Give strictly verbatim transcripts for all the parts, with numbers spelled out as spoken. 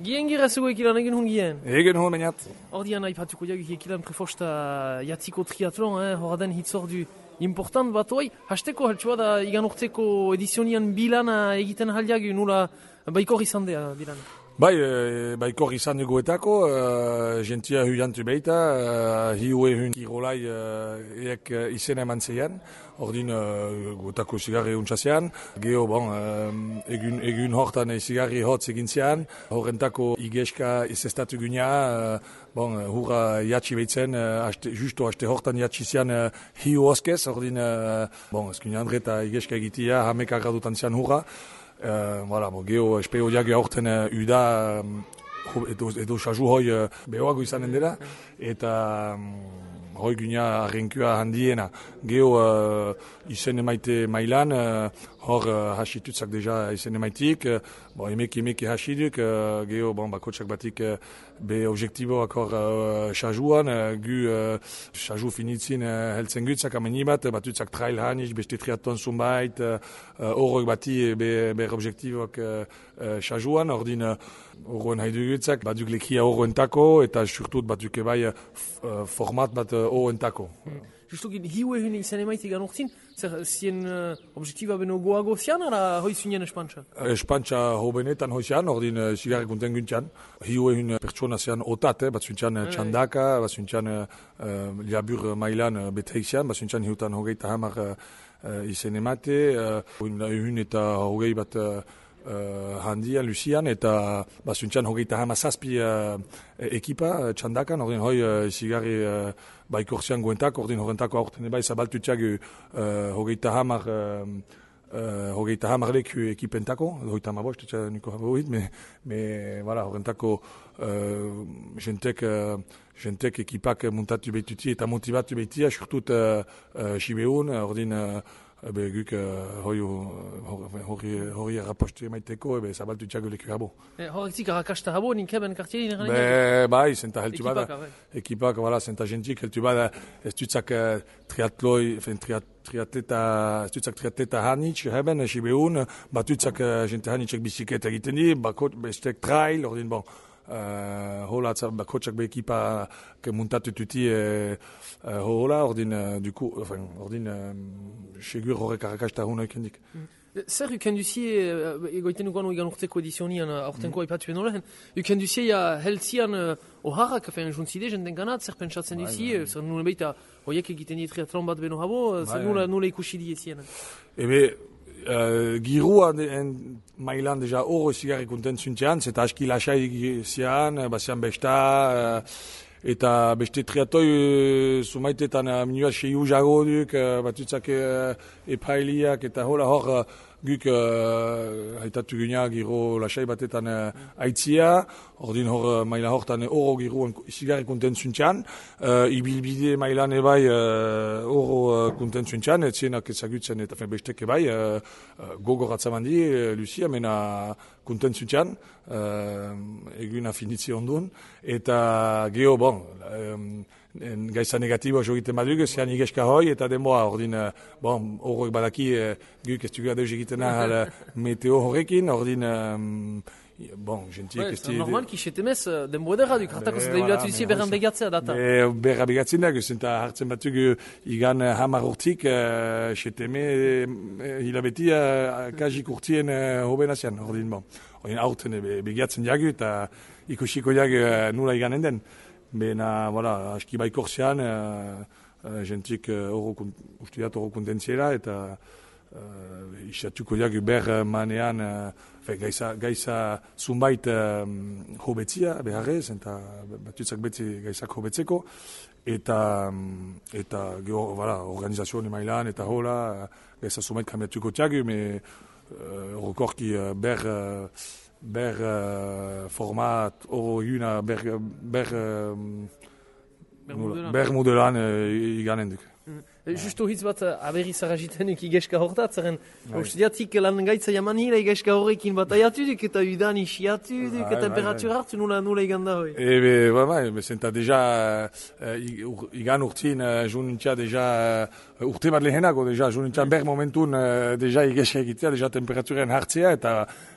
Gien gira zego ekilan egin hun gien? Egen hon eniat. Ordian aipatuko jagu ekilan prefosta jatziko triatlon, eh? Horaden hitzordu important bat hoi. Hasteko haltsua da igan urteko edizionian bilana egiten haldiagu nula baikor izan dea bilana. Bai, e, baikor izan duguetako, uh, gentia huiantu beita, uh, hiue hun kirolai uh, eek uh, izen eman zeian, ordin uh, guetako zigarri untsazean. Geo, bon, uh, egun, egun hortan zigarri hotz egin zean, horrentako igeska izestatu gunea, uh, bon, hurra jatsi behitzen, uh, aste, justo haste hortan jatsi zean uh, hiu oskez, ordin, uh, bon, ezkune andre eta igeska egitea, hamek agradutan zean hurra. Uh, voilà, bon, geho, espeo diago aurten uh, uda um, edo, edo saju hoi uh, behoago izanen dela, eta um, hoi gunea arrenkua handiena. Geho uh, izen emaite mailan, uh, hor uh, hasitutzak deja izen emaitik, uh, bon, emek emek hasiduk, uh, geho bon, bakotsak batik uh, be objektiboak hor uh, sajuan, uh, gu uh, saju finitzin uh, heltzen gutzak ameni bat, batutzak trail hanik, beste triatlon zumbait, uh, uh, horrek bati be, ber objektiboak uh, uh, sajuan, ordin uh, horren haidu gutzak, batuk lekia horrentako, eta surtut batuk ebai uh, format bat uh, horrentako. Hmm. Justo gin hiue hun izan emaitik gan urtin, zer zien uh, objektiba beno goago zian, ala hoi zunien espantxa? Espantxa hobenetan hoi zian, ordin uh, zigarrik unten guntxan. Hiue hun pertsona zian otat, eh, bat zuntxan uh, txandaka, bat zuntxan uh, uh, liabur mailan uh, beteik zian, bat zuntxan hiutan hogeita hamar uh, uh, izen emate, uh, hun eta hogei bat uh, Uh, handian, Lucian, eta bazuntxan hogeita hama zazpi uh, ekipa uh, txandakan, ordin hoi uh, zigarri uh, baikortzean guentak, ordin horrentako aurten eba zabaltutxagu uh, hogeita hamar uh, uh, hogeita hamar leku ekipentako, hogeita hama bost, etxa niko haboit, me, me voilà, horrentako uh, jentek, uh, jentek ekipak muntatu behituti eta motivatu behitia, surtut uh, uh, Sibeun, ordin uh, Ebe, guk hori hori rapostu emaiteko, ebe, zabaltu txago leku habo. Horretik arrakasta habo, nik eben kartieri nire? Be, bai, zenta heltu bada. Ekipak, voilà, zenta jentik heltu bada, ez dutzak triatloi, triatleta, ez dutzak triatleta hanitz, heben, Sibeun, bat dutzak jente hanitzek biziketa egiten di, bakot, bestek trail, ordin, bon, Uh, hola, bakotsak be ekipa ke muntatu tuti uh, uh, hola, ordin, uh, du coup, enfin, ordin, uh, segur horrek arrakasta hona ikendik. Mm. Zer ukenduzie, uh, egoiten duguan oigan urteko edizionian, uh, urtenko mm. aipatu benolen, ukenduzie ja heltzian uh, oharrak, fein juntzide, jenden ganat, zer pentsatzen duzie, zer nune beita, hoiek egiten die triatlon bat beno habo, zer nula, nula ikusi diezien. Ebe, Uh, girua en mailan deja oro zigarrik unten zuntzean, zeta aski lasai zian, bazian besta, uh, eta beste triatoi uh, sumaitetan uh, minua seiu jago duk, uh, batutzak uh, epailiak, eta hola hor uh, guk uh, haitatu gunea giro lasai batetan uh, aitzia, ordin hor uh, maila hortan oro giro zigarrik unten zuntzean, uh, ibilbide mailan ebai uh, oro uh, kunten zuntzean, etzienak ezagutzen eta bestek ebai, uh, uh, gogoratza mandi, uh, Lucia, mena kunten zuntzean, uh, eguna finitzi ondun, eta geho, bon, um, gaisa negatibo jogiten baduk, zean igeska hoi, eta denboa, ordin, bon, horrek badaki, guk ez dugu adeus egiten ahal meteo horrekin, ordin, um, bon, gentik ez di... Normal, kisetemez, denboa edera duk, hartako zedebulatu duzi berran begatzea data. Berra begatzen da, zenta hartzen batuk igan hamar urtik, seteme hilabeti kajik urtien hoben azian, ordin, bon, ordin, aurten begatzen jagu, eta ikusiko jagu nula iganen den. Bena, voilà, aski baikorzean, uh, uh, jentik uh, ustudiat horro kontentziera, eta uh, isatuko diagu ber manean, uh, gaisa, gaisa zumbait uh, hobetzia, beharrez, eta batutzak betzi gaisak hobetzeko, eta, um, eta geho, voilà, organizazioen mailan, eta hola, uh, gaisa zumbait kambiatuko diagu, me horrokorki uh, ber... Uh, ber uh, format oro yuna ber ber um, ber modelan uh, iganen duk. Mm. Justo hitz bat aberi zarajitenek igeska hortat, zeren ustiatik lan gaitza jaman hila igeska horrekin bat aiatu duk, eta udan isiatu duk, eta temperatura hartu nula nula iganda hoi. Ebe, ba, ba, zenta deja uh, igan urtin uh, junintia deja uh, urte bat lehenago deja junintia ber momentun uh, deja igeska egitea, deja temperaturen hartzea, eta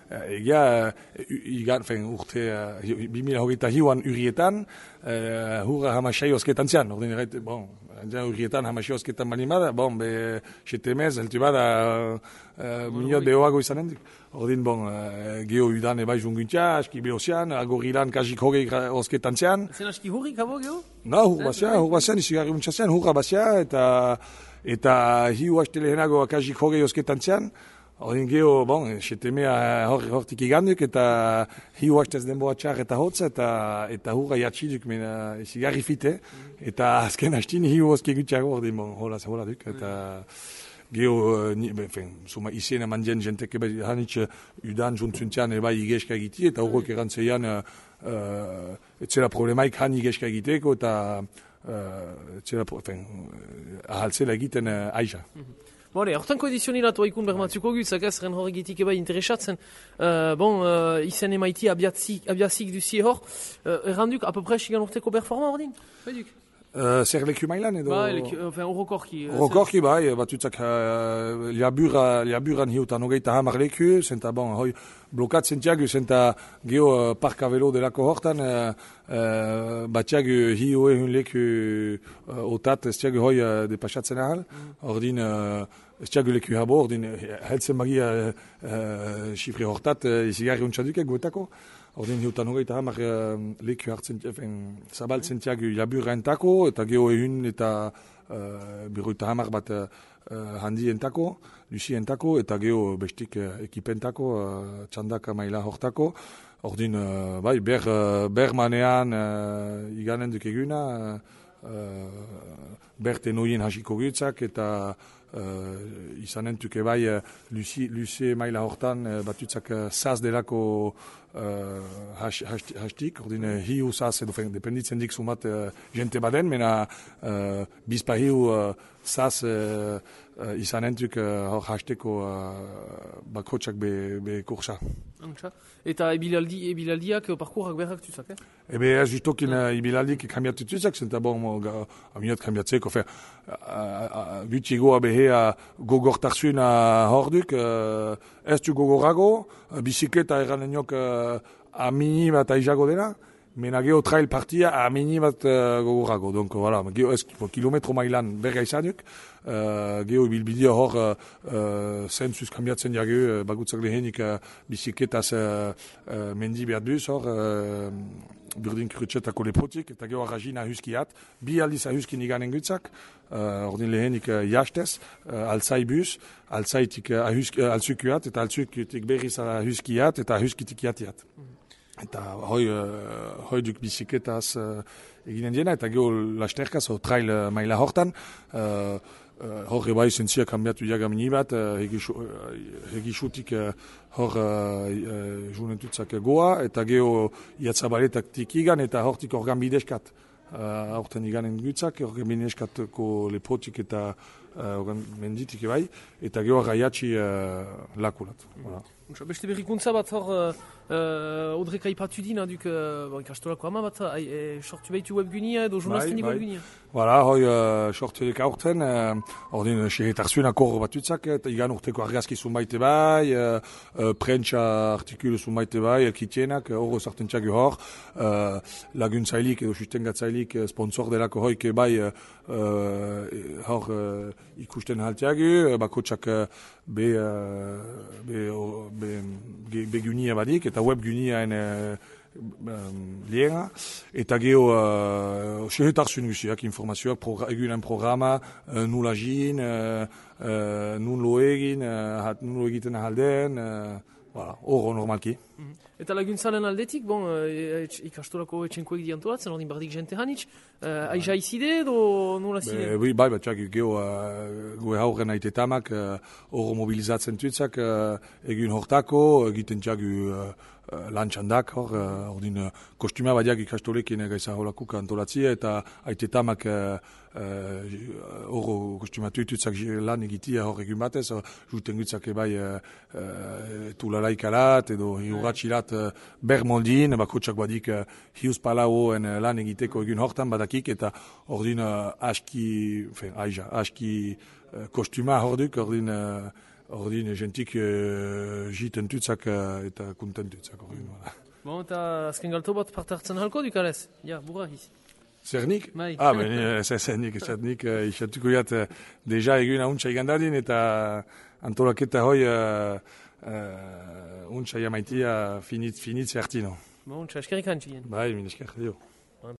egia, igan, fen, urte, bi mila hogeita hiuan urrietan, hurra hamasai osketan zian, ordin erraite, bon, urrietan hamasai osketan bali bada, bon, be, setemez, heltu bada, miliot behoago izanen dik. Ordin, bon, geho udan ebai junguntza, aski behozian, agorilan kasik hogei osketan zian. Zen aski hurrik habo geho? No, hur bazia, hur bazia, nizigarri untza zian, hurra bazia, eta eta hiu hastelehenago kasik hogei osketan zian. Ordin geho, bon, setemea hortik iganduk, eta hiu hastez denboa txar eta hotza, eta, eta hurra jatsiduk, mena, zigarri fite, eta azken hastin hiu oske gutxago, ordin, bon, hola, hola duk, eta geho, ben, suma izen eman dien jentek eba hanitz udan juntzuntzean eba igeska egiti, eta horrek erantzeian uh, etzela problemaik han igeska egiteko, eta uh, etzela, ben, ahaltzela egiten uh, aiza. Bore, hortanko edizioniratu haikun bermatzuko gutzak ez, ren horregitik eba interesatzen. Uh, bon, uh, izen emaiti abiazik, abiazik duzie hor, uh, erranduk, apopres igan urteko performa ordin? Haiduk? Uh, zer leku mailan edo? Ba, leku, enfin, horrokorki. Horrokorki, bai, batutzak uh, liabura, liaburan hiutan hogeita hamar leku, zenta, bon, hoi, blokatzen tiagu, zenta geho uh, parka velo delako hortan, uh, uh, bat tiagu hiu ehun leku uh, otat, ez tiagu hoi uh, depasatzen ahal, ordin, uh, ez tiagu leku habo, ordin, heltzen magia uh, xifre uh, hortat, uh, izigarri untxadukek guetako. Ordin hiutan hogeita hamar uh, leku hartzen, zabaltzen tiagu labura entako, eta geho ehun eta uh, berroita hamar bat uh, handi entako, lusi entako, eta geho bestik uh, ekipentako, uh, txandaka maila hortako. Ordin, uh, bai, ber, uh, ber manean uh, iganen duk eguna, uh, ber tenoien hasiko gutzak, eta uh, izanen tuke bai, uh, lusi, lusi maila hortan uh, batutzak uh, saz delako Uh, hastik, ordin uh, hiu saz edo fen, dependitzen dik sumat uh, jente baden, mena uh, bizpa hiu uh, saz uh, uh, izanentuk hor uh, hasteko uh, bakotxak be, be kursa. Eta ebilaldi, ebilaldiak parkurak berrak tuzak, eh? Ebe ez justokin uh, ebilaldik kambiatu tuzak, zenta bon, aminot kambiatzeko, fer, gutigo abehea gogortarsuna horduk, uh, ez du gogorago, uh, bizikleta erraneniok uh, a mini bat aizago dena, mena geho trail partia a mini bat uh, gogorago. Donc, voilà, geho ez kilometro mailan berga izanuk, uh, geho bilbidia hor uh, uh, zentzuz kambiatzen jage, uh, bagutzak lehenik uh, bizikletaz uh, uh, mendi behar duz hor, uh, burdin kurutxetako lepotik, eta geho arragin ahuskiat, bi aldiz ahuskin iganen gutzak, uh, ordin lehenik uh, jastez, uh, altzai bus, altzaitik uh, ahusk, uh, altzukuat, eta altzukutik berriz ahuskiat, eta ahuskitik jatiat. Mm. Eta hoi, uh, hoi duk bizikletaz uh, eginen diena, eta geho lasterkaz, o trail uh, maila hortan, uh, uh, hor eba izentzia kambiatu jagamini bat, uh, hegisutik uh, hor uh, uh, junetutzak goa, eta geho iatzabaletak tikigan, eta hortik organ bideskat. Uh, horten iganen gutzak, organ bideskatko lepotik eta uh, organ menditik ebai, eta geho raiatxi uh, lakulat. Voilà. Beste berrikuntza bat hor, uh, Audrek aipatu dina duk uh, ikastolako ama bat, uh, sortu behitu webgunia edo journalistik webgunia. Voilà, hoi uh, sortu dek aurten, uh, ordin segetarzuena korro batutzak, eta igan urteko argazki zunbaite bai, uh, uh, prentsa artikulu zunbaite bai, elkitienak, horro sartzen txagu hor, uh, laguntzailik edo sustengatzailik sponsor delako hoik bai uh, hor uh, ikusten haltiagu, uh, bakotxak uh, be, uh, be, uh, be, be gunia badik, eta web guniaen uh, um, liena, eta geho uh, sehetarsun guziak informazioak progr egunen programa, uh, nula jin, uh, uh, nun lo egin, uh, nun lo egiten ahalden, uh, voilà, horro normalki. Mm -hmm. Eta laguntzalen aldetik, bon, e, ikastolako etxenkoek diantolatzen, ordin bardik jente hanitz, uh, aiza izide edo nola zide? Bai, bai, batxak, geho, uh, goe haurren aitetamak, horro uh, mobilizatzen tuitzak, uh, egun hortako, egiten txagu uh, uh, lantxandak, hor, uh, ordin, uh, kostuma badiak ikastolekin gaiza holakuk antolatzia, eta aitetamak horro uh, uh, kostumatu tuitzak lan egitia hor egun batez, uh, juten gutzak ebai uh, uh, tulalaikalat, edo hiuratxilat uh, ber moldin, bakotxak badik uh, hiuz palaoen uh, lan egiteko egun hortan badakik, eta ordin uh, aski, fin, aiza, aski uh, kostuma horduk, ordin uh, ordin jentik uh, jiten tutzak uh, eta kunten tutzak. Bon, eta azken galto bat parte hartzen halko dukalez? Ja, burra hiz. Zer nik? Bai. Ah, ben, ez ez nik, ez nik, isatuko jat, deja egun hauntza igandadin eta antolaketa hoi uh, uh, untsa jamaitia finit, finitze hartino. Bon, txaskerik hantxien. Bai, min esker, dio.